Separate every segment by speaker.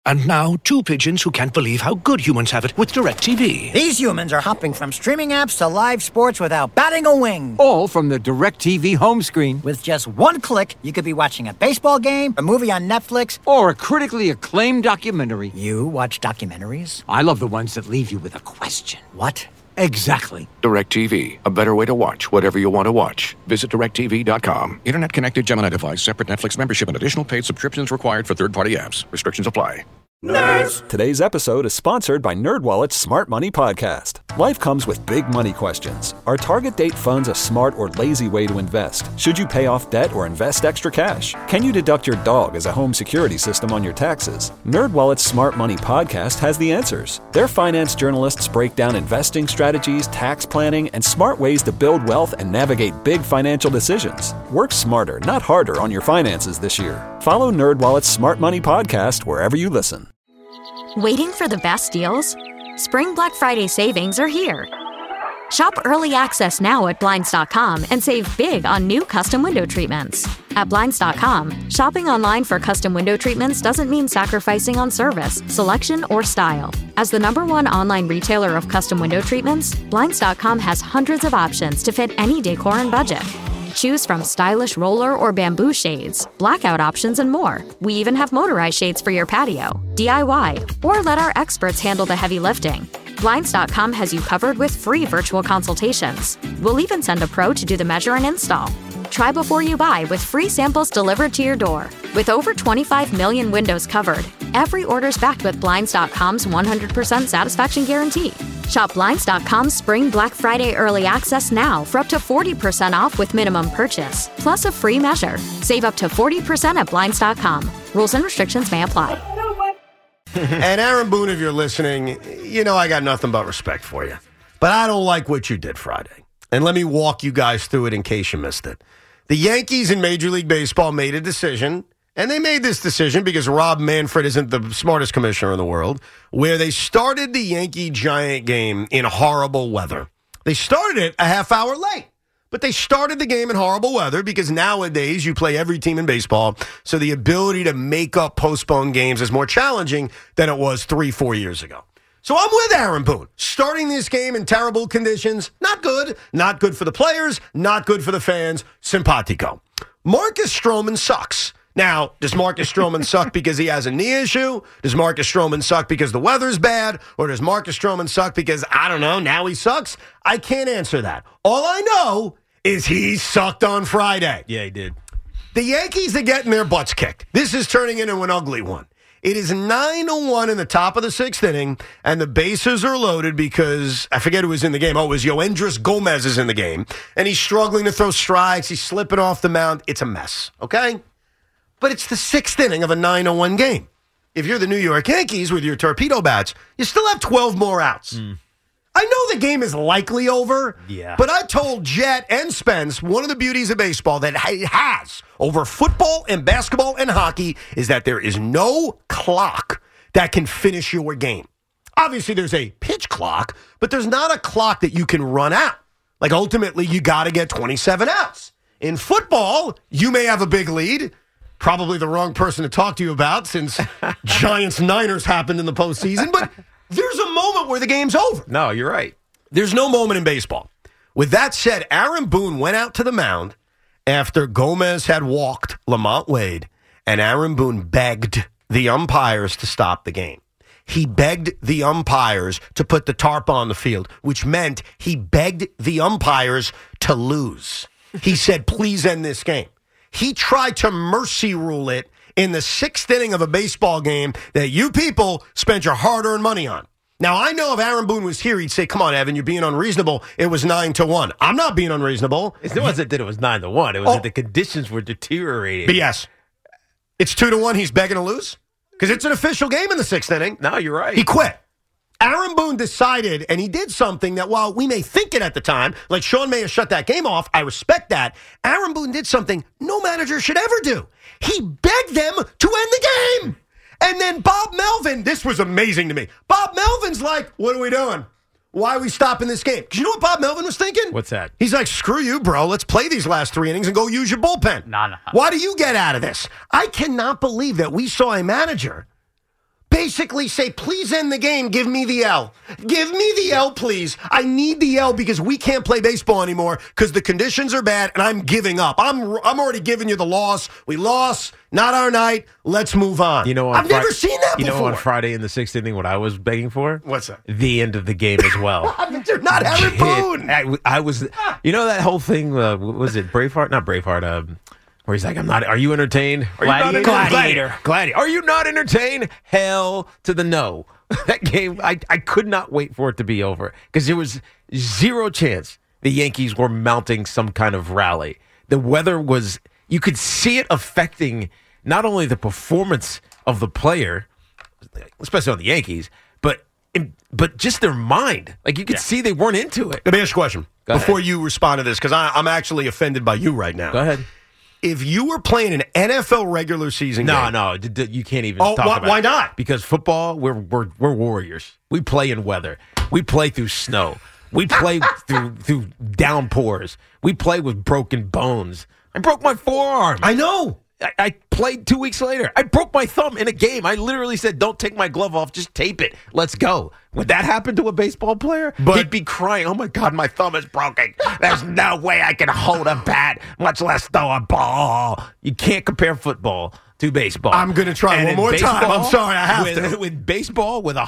Speaker 1: And now, two pigeons who can't believe how good humans have it with DirecTV.
Speaker 2: These humans are hopping from streaming apps to live sports without batting a wing.
Speaker 3: All from the DirecTV home screen.
Speaker 2: With just one click, you could be watching a baseball game, a movie on Netflix,
Speaker 3: or a critically acclaimed documentary.
Speaker 2: You watch documentaries?
Speaker 3: I love the ones that leave you with a question.
Speaker 2: What?
Speaker 3: Exactly.
Speaker 1: DirecTV, a better way to watch whatever you want to watch. Visit DirecTV.com. Internet connected Gemini device, separate Netflix membership, and additional paid subscriptions required for third-party apps. Restrictions apply.
Speaker 4: Nerds! Today's episode is sponsored by NerdWallet's Smart Money Podcast. Life comes with big money questions. Are target date funds a smart or lazy way to invest? Should you pay off debt or invest extra cash? Can you deduct your dog as a home security system on your taxes? NerdWallet's Smart Money Podcast has the answers. Their finance journalists break down investing strategies, tax planning, and smart ways to build wealth and navigate big financial decisions. Work smarter, not harder on your finances this year. Follow NerdWallet's Smart Money Podcast wherever you listen.
Speaker 5: Waiting for the best deals? Spring Black Friday savings are here. Shop early access now at Blinds.com and save big on new custom window treatments. At Blinds.com, shopping online for custom window treatments doesn't mean sacrificing on service, selection, or style. As the #1 online retailer of custom window treatments, Blinds.com has hundreds of options to fit any decor and budget. Choose from stylish roller or bamboo shades, blackout options, and more. We even have motorized shades for your patio, DIY, or let our experts handle the heavy lifting. Blinds.com has you covered with free virtual consultations. We'll even send a pro to do the measure and install. Try before you buy with free samples delivered to your door. With over 25 million windows covered, every order's backed with Blinds.com's 100% satisfaction guarantee. Shop Blinds.com's Spring Black Friday Early Access now for up to 40% off with minimum purchase, plus a free measure. Save up to 40% at Blinds.com. Rules and restrictions may apply.
Speaker 6: And Aaron Boone, if you're listening, you know I got nothing but respect for you. But I don't like what you did Friday. And let me walk you guys through it in case you missed it. The Yankees in Major League Baseball made a decision, and they made this decision because Rob Manfred isn't the smartest commissioner in the world, where they started the Yankee-Giant game in horrible weather. They started it a half hour late, but they started the game in horrible weather because nowadays you play every team in baseball, so the ability to make up postponed games is more challenging than it was 3-4 years ago. So I'm with Aaron Boone. Starting this game in terrible conditions, not good. Not good for the players, not good for the fans. Simpatico. Marcus Stroman sucks. Now, does Marcus Stroman suck because he has a knee issue? Does Marcus Stroman suck because the weather's bad? Or does Marcus Stroman suck because, I don't know, now he sucks? I can't answer that. All I know is he sucked on Friday.
Speaker 7: Yeah, he did.
Speaker 6: The Yankees are getting their butts kicked. This is turning into an ugly one. It is 9-1 in the top of the sixth inning, and the bases are loaded because, I forget who was in the game. Oh, it was Yoendris Gomez is in the game, and he's struggling to throw strikes. He's slipping off the mound. It's a mess, okay? But it's the sixth inning of a 9-1 game. If you're the New York Yankees with your torpedo bats, you still have 12 more outs. I know the game is likely over, but I told Jet and Spence one of the beauties of baseball that it has over football and basketball and hockey is that there is no clock that can finish your game. Obviously, there's a pitch clock, but there's not a clock that you can run out. Like, ultimately, you got to get 27 outs. In football, you may have a big lead. Probably the wrong person to talk to you about since Giants-Niners happened in the postseason, but there's a moment where the game's over.
Speaker 7: No, you're right.
Speaker 6: There's no moment in baseball. With that said, Aaron Boone went out to the mound after Gomez had walked Lamont Wade, and Aaron Boone begged the umpires to stop the game. He begged the umpires to put the tarp on the field, which meant he begged the umpires to lose. He said, please end this game. He tried to mercy rule it in the sixth inning of a baseball game that you people spent your hard-earned money on. Now, I know if Aaron Boone was here, he'd say, come on, Evan, you're being unreasonable. It was 9-1. I'm not being unreasonable.
Speaker 7: It wasn't that it was 9-1. It was that the conditions were deteriorating.
Speaker 6: BS. It's 2-1. He's begging to lose? Because it's an official game in the sixth inning.
Speaker 7: No, you're right.
Speaker 6: He quit. Aaron Boone decided, and he did something that while we may think it at the time, like Sean may have shut that game off, I respect that. Aaron Boone did something no manager should ever do. He begged them to end the game. And then Bob Melvin, this was amazing to me. Bob Melvin's like, what are we doing? Why are we stopping this game? Because you know what Bob Melvin was thinking?
Speaker 7: What's that?
Speaker 6: He's like, screw you, bro. Let's play these last 3 innings and go use your bullpen.
Speaker 8: No.
Speaker 6: Why do you get out of this? I cannot believe that we saw a manager basically say, please end the game, give me the L. Give me the L, please. I need the L because we can't play baseball anymore because the conditions are bad and I'm giving up. I'm already giving you the loss. We lost. Not our night. Let's move on. I've never seen that before.
Speaker 7: You know, on Friday in the sixth inning, what I was begging for?
Speaker 6: What's that?
Speaker 7: The end of the game as well.
Speaker 6: Not Aaron Boone.
Speaker 7: I was, that whole thing, was it Braveheart? Not Braveheart, where he's like, are you entertained? Gladiator. Are you not entertained? Hell to the no. That game, I could not wait for it to be over because there was zero chance the Yankees were mounting some kind of rally. The weather was, you could see it affecting not only the performance of the player, especially on the Yankees, but just their mind. Like you could see they weren't into it.
Speaker 6: Let me ask you a question before you respond to this because I'm actually offended by you right now.
Speaker 7: Go ahead.
Speaker 6: If you were playing an NFL regular season game...
Speaker 7: No, you can't even talk about it.
Speaker 6: Why not?
Speaker 7: Because football, we're warriors. We play in weather. We play through snow. We play through downpours. We play with broken bones. I broke my forearm.
Speaker 6: I know.
Speaker 7: I played 2 weeks later. I broke my thumb in a game. I literally said, don't take my glove off. Just tape it. Let's go. Would that happen to a baseball player? He'd be crying, oh, my God, my thumb is broken. There's no way I can hold a bat, much less throw a ball. You can't compare football to baseball.
Speaker 6: I'm going to try one more time. I'm sorry, I have to.
Speaker 7: With baseball, with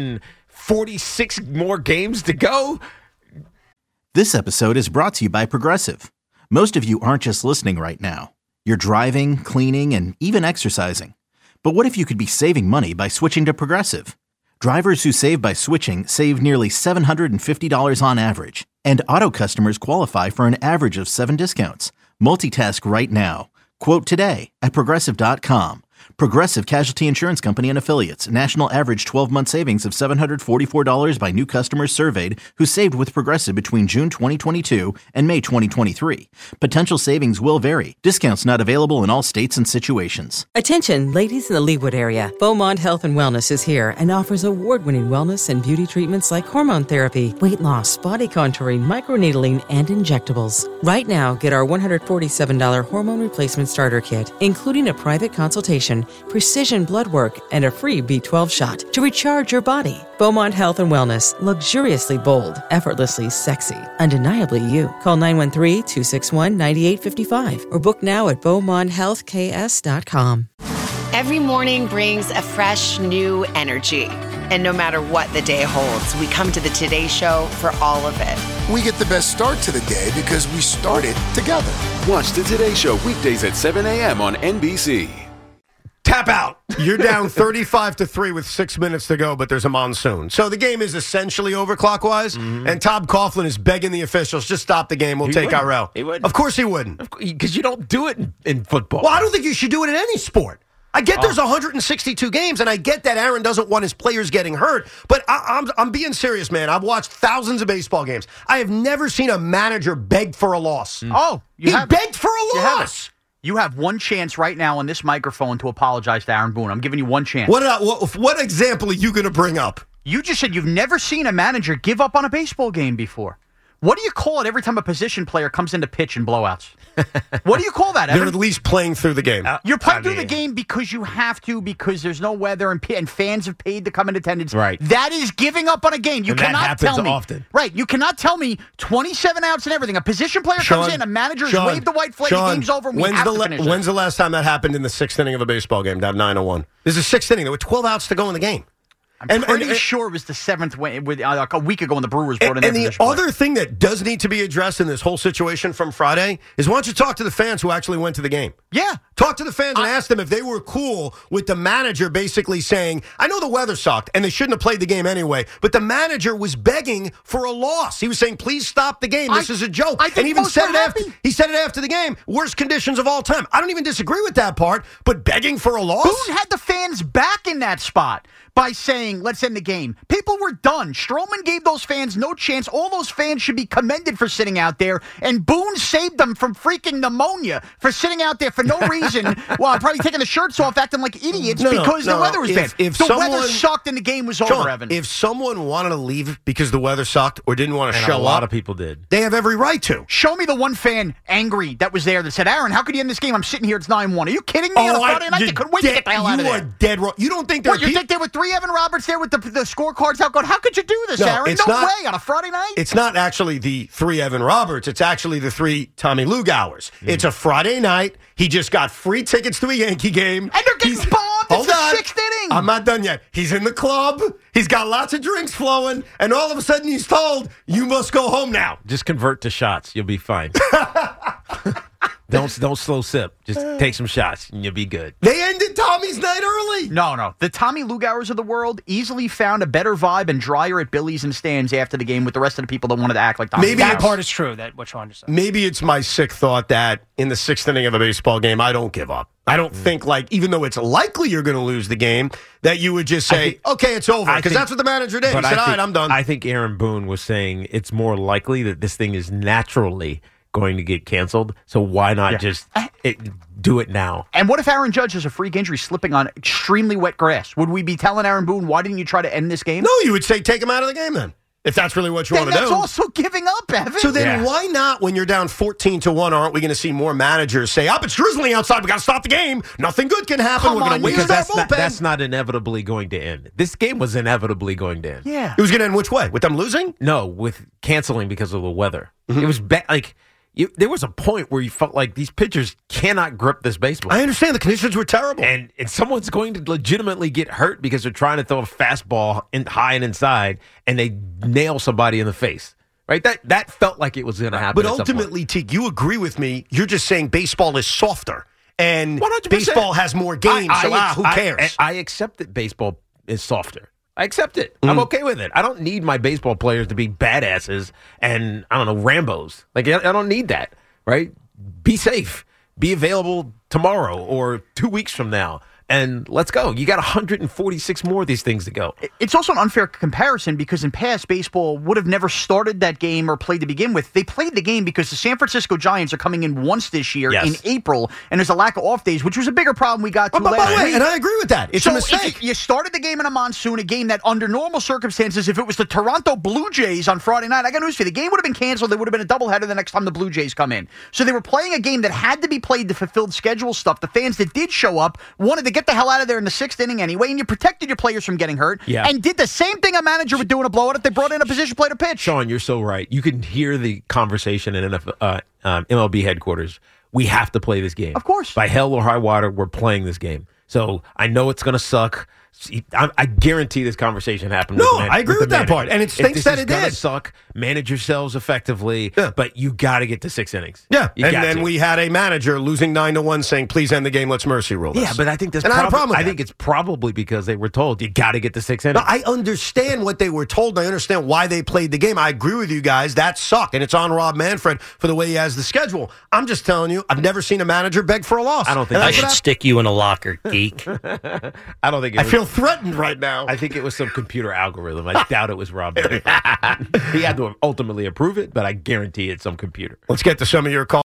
Speaker 7: 146 more games to go.
Speaker 8: This episode is brought to you by Progressive. Most of you aren't just listening right now. You're driving, cleaning, and even exercising. But what if you could be saving money by switching to Progressive? Drivers who save by switching save nearly $750 on average. And auto customers qualify for an average of 7 discounts. Multitask right now. Quote today at Progressive.com. Progressive Casualty Insurance Company and Affiliates. National average 12-month savings of $744 by new customers surveyed who saved with Progressive between June 2022 and May 2023. Potential savings will vary. Discounts not available in all states and situations.
Speaker 9: Attention, ladies in the Leawood area. Beaumont Health and Wellness is here and offers award-winning wellness and beauty treatments like hormone therapy, weight loss, body contouring, microneedling, and injectables. Right now, get our $147 hormone replacement starter kit, including a private consultation, precision blood work, and a free B12 shot to recharge your body. Beaumont Health and Wellness. Luxuriously bold, effortlessly sexy, undeniably you. Call 913-261-9855 or book now at BeaumontHealthKS.com.
Speaker 10: Every morning brings a fresh, new energy. And no matter what the day holds, we come to the Today Show for all of it.
Speaker 11: We get the best start to the day because we started together.
Speaker 12: Watch the Today Show weekdays at 7 a.m. on NBC.
Speaker 6: Tap out. You're down 35-3 with 6 minutes to go, but there's a monsoon. So the game is essentially over clockwise, and Tom Coughlin is begging the officials, just stop the game, we'll take our L.
Speaker 7: He wouldn't.
Speaker 6: Of course he wouldn't.
Speaker 7: Because you don't do it in football.
Speaker 6: Well, I don't think you should do it in any sport. I get there's 162 games, and I get that Aaron doesn't want his players getting hurt, but I'm being serious, man. I've watched thousands of baseball games. I have never seen a manager beg for a loss.
Speaker 13: Oh,
Speaker 6: he begged for a loss.
Speaker 13: You have one chance right now on this microphone to apologize to Aaron Boone. I'm giving you one chance.
Speaker 6: What example are you going to bring up?
Speaker 13: You just said you've never seen a manager give up on a baseball game before. What do you call it every time a position player comes into pitch in blowouts? What do you call that, Evan?
Speaker 6: They're at least playing through the game.
Speaker 13: You're playing through the game because you have to, because there's no weather and fans have paid to come in attendance.
Speaker 7: Right.
Speaker 13: That is giving up on a game. You cannot tell me.
Speaker 7: Often.
Speaker 13: Right. You cannot tell me 27 outs and everything. A position player comes in, a manager's waved the white flag, the game's over, and we have to finish it.
Speaker 6: When's the last time that happened in the sixth inning of a baseball game, down 9-1? This is the sixth inning. There were 12 outs to go in the game.
Speaker 13: I'm pretty sure it was the seventh with like a week ago when the Brewers brought in their
Speaker 6: position player. And the other thing that does need to be addressed in this whole situation from Friday is why don't you talk to the fans who actually went to the game?
Speaker 13: Yeah.
Speaker 6: Talk to the fans and ask them if they were cool with the manager basically saying, I know the weather sucked and they shouldn't have played the game anyway, but the manager was begging for a loss. He was saying, please stop the game. This is a joke.
Speaker 13: And
Speaker 6: even said it after. He said it after the game. Worst conditions of all time. I don't even disagree with that part, but begging for a loss?
Speaker 13: Boone had the fans back in that spot by saying, let's end the game. People were done. Stroman gave those fans no chance. All those fans should be commended for sitting out there, and Boone saved them from freaking pneumonia for sitting out there for no reason. reason. Well, I'm probably taking the shirts off, acting like idiots because the weather was bad. If the weather sucked and the game was over, Evan.
Speaker 6: If someone wanted to leave because the weather sucked or didn't want to show up,
Speaker 7: a lot of people did.
Speaker 6: They have every right to.
Speaker 13: Show me the one fan angry that was there that said, Aaron, how could you end this game? I'm sitting here, it's 9-1. Are you kidding me? On a Friday night, they couldn't wait to get the hell out of there.
Speaker 6: You are dead wrong. You don't think there
Speaker 13: you think there were 3 Evan Roberts there with the scorecards out going, how could you do this, Aaron? No way, on a Friday night?
Speaker 6: It's not actually the 3 Evan Roberts. It's actually the 3 Tommy Lugauers. It's a Friday night. He just got free tickets to a Yankee game.
Speaker 13: And they're getting bombed. It's the 6th inning.
Speaker 6: I'm not done yet. He's in the club. He's got lots of drinks flowing. And all of a sudden he's told, you must go home now.
Speaker 7: Just convert to shots. You'll be fine. Don't slow sip. Just take some shots and you'll be good.
Speaker 6: They ended Tommy's night early.
Speaker 13: No. The Tommy Lugauers of the world easily found a better vibe and drier at Billy's and Stan's after the game with the rest of the people that wanted to act like Tommy.
Speaker 14: Maybe that part is true, that what Sean just said.
Speaker 6: Maybe it's my sick thought that in the 6th inning of a baseball game, I don't give up. I don't think, even though it's likely you're going to lose the game, that you would just say, okay, it's over. Because that's what the manager did. He said, all right, I'm done.
Speaker 7: I think Aaron Boone was saying it's more likely that this thing is naturally going to get canceled. So why not just do it now?
Speaker 13: And what if Aaron Judge has a freak injury slipping on extremely wet grass? Would we be telling Aaron Boone, why didn't you try to end this game?
Speaker 6: No, you would say take him out of the game then. If that's really what you want to do.
Speaker 13: That's also giving up, Evan.
Speaker 6: So then why not, when you're down 14-1, aren't we going to see more managers say, it's drizzling outside, we got to stop the game. Nothing good can happen. We're going to waste our bullpen.
Speaker 7: That's not inevitably going to end. This game was inevitably going to end.
Speaker 13: Yeah.
Speaker 6: It was going to end which way? With them losing?
Speaker 7: No, with canceling because of the weather. It was bad. There was a point where you felt like these pitchers cannot grip this baseball.
Speaker 6: I understand. The conditions were terrible.
Speaker 7: And someone's going to legitimately get hurt because they're trying to throw a fastball high and inside, and they nail somebody in the face. Right? That felt like it was going to happen.
Speaker 6: But ultimately, Teague, you agree with me. You're just saying baseball is softer. And 100%. Baseball has more games, who cares?
Speaker 7: I accept that baseball is softer. I accept it. I'm okay with it. I don't need my baseball players to be badasses and, Rambos. I don't need that, right? Be safe. Be available tomorrow or 2 weeks from now. And let's go. You got 146 more of these things to go.
Speaker 13: It's also an unfair comparison because in past, baseball would have never started that game or played to begin with. They played the game because the San Francisco Giants are coming in once this year in April, and there's a lack of off days, which was a bigger problem we got to last week.
Speaker 6: And I agree with that. It's a mistake.
Speaker 13: You started the game in a monsoon, a game that under normal circumstances, if it was the Toronto Blue Jays on Friday night, I got news for you. The game would have been canceled. There would have been a doubleheader the next time the Blue Jays come in. So they were playing a game that had to be played to fulfill schedule stuff. The fans that did show up wanted to get the hell out of there in the 6th inning anyway, and you protected your players from getting hurt, and did the same thing a manager would do in a blowout if they brought in a position player to pitch.
Speaker 7: Sean, you're so right. You can hear the conversation in MLB headquarters. We have to play this game.
Speaker 13: Of course.
Speaker 7: By hell or high water, we're playing this game. So I know it's going to suck. I guarantee this conversation happened.
Speaker 6: I agree with that part, and it stinks that it did.
Speaker 7: Suck. Manage yourselves effectively, but you got to get to 6 innings.
Speaker 6: Yeah, and then we had a manager losing 9-1, saying, "Please end the game. Let's mercy rule this."
Speaker 7: Yeah, but I think that's
Speaker 6: I have a problem with
Speaker 7: I think it's probably because they were told you got to get to 6 innings.
Speaker 6: No, I understand what they were told. And I understand why they played the game. I agree with you guys. That sucked, and it's on Rob Manfred for the way he has the schedule. I'm just telling you, I've never seen a manager beg for a loss.
Speaker 7: I don't think
Speaker 15: I should stick you in a locker, geek.
Speaker 7: I don't think.
Speaker 6: I feel threatened right now.
Speaker 7: I think it was some computer algorithm. I doubt it was Rob Manfred. He had to ultimately approve it, but I guarantee it's some computer.
Speaker 6: Let's get to some of your calls.